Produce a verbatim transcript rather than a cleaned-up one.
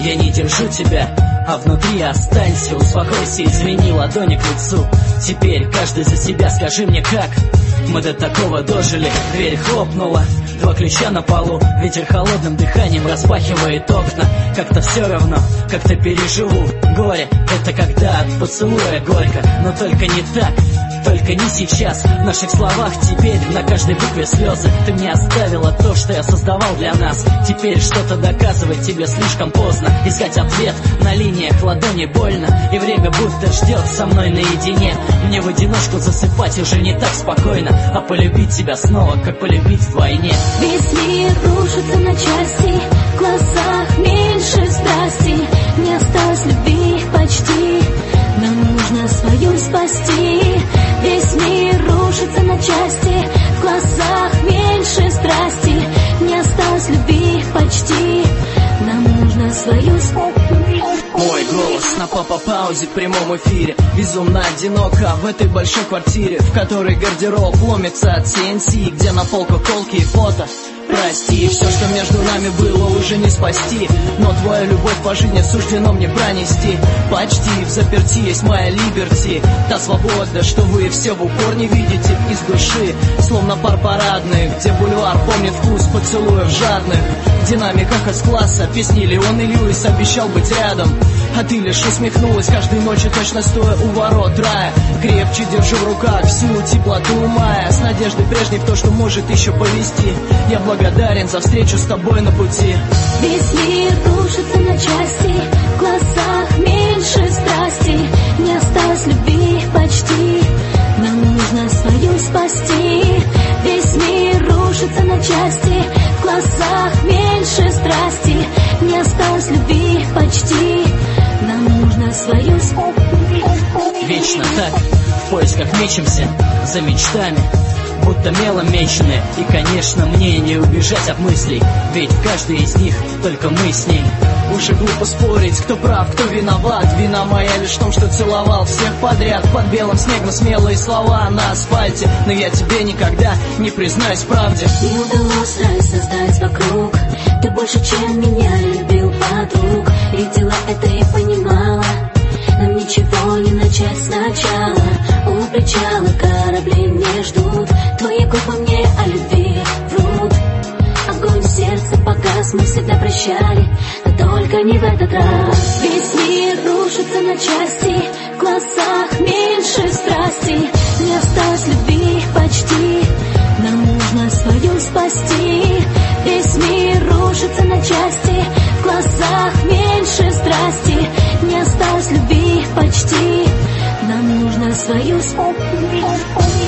я не держу тебя, а внутри останься. Успокойся, извини, ладони к лицу. Теперь каждый за себя, скажи мне, как мы до такого дожили. Дверь хлопнула, два ключа на полу, ветер холодным дыханием распахивает окна. Как-то все равно, как-то переживу горе. Это когда от поцелуя горько, но только не так, только не сейчас. В наших словах теперь на каждой букве слезы. Ты мне оставила то, что я создавал для нас. Теперь что-то доказывать тебе слишком поздно. Искать ответ на линиях ладони больно, и время будто ждет со мной наедине. Мне в одиночку засыпать уже не так спокойно, а полюбить тебя снова, как полюбить вдвойне. Весь мир рушится на части, в глазах меньше страсти, не осталось любви почти, нам нужно свою спасти. Весь мир рушится на части, в глазах меньше страсти, не осталось любви почти, нам нужно свою спасти. Мой голос на папа-паузе в прямом эфире. Безумно одиноко в этой большой квартире, в которой гардероб ломится от си эн си, где на полках колки и фото. Прости, все, что между нами было, уже не спасти, но твою любовь по жизни суждено мне пронести. Почти в заперти есть моя либерти, та свобода, что вы все в упор не видите из души. Словно пар парадный, где бульвар помнит вкус поцелуев жадных. В динамиках из класса песни Леон и Льюис обещал быть рядом, а ты лишь усмехнулась каждой ночью, точно стоя у ворот рая. Крепче держу в руках всю теплоту мая, с надеждой прежней в то, что может еще повести. Я благодарен за встречу с тобой на пути. Весь мир рушится на части, в глазах меньше страсти, не осталось любви почти, нам нужно свою спасти. Весь мир рушится на части, в глазах меньше страсти, не осталось любви почти, нам нужно свою спасти. Вечно так, в поисках мечемся за мечтами, будто мелом мечены. И, конечно, мне не убежать от мыслей, ведь каждый из них только мы с ней. Уже глупо спорить, кто прав, кто виноват. Вина моя лишь в том, что целовал всех подряд. Под белым снегом смелые слова на асфальте, но я тебе никогда не признаюсь в правде. Не удалось рай создать вокруг, ты больше, чем меня любил подруг. Видела это и понимала, нам ничего не начать сначала. У причала корабли не ждут, твои губы мне о любви врут. Огонь в сердце погас, мы всегда прощали, но только не в этот раз. Весь мир рушится на части, в глазах меньше страсти, не осталось любви почти, нам нужно свою спасти. Весь мир рушится на части, в глазах меньше страсти, не осталось любви почти, нам нужно свою спасти.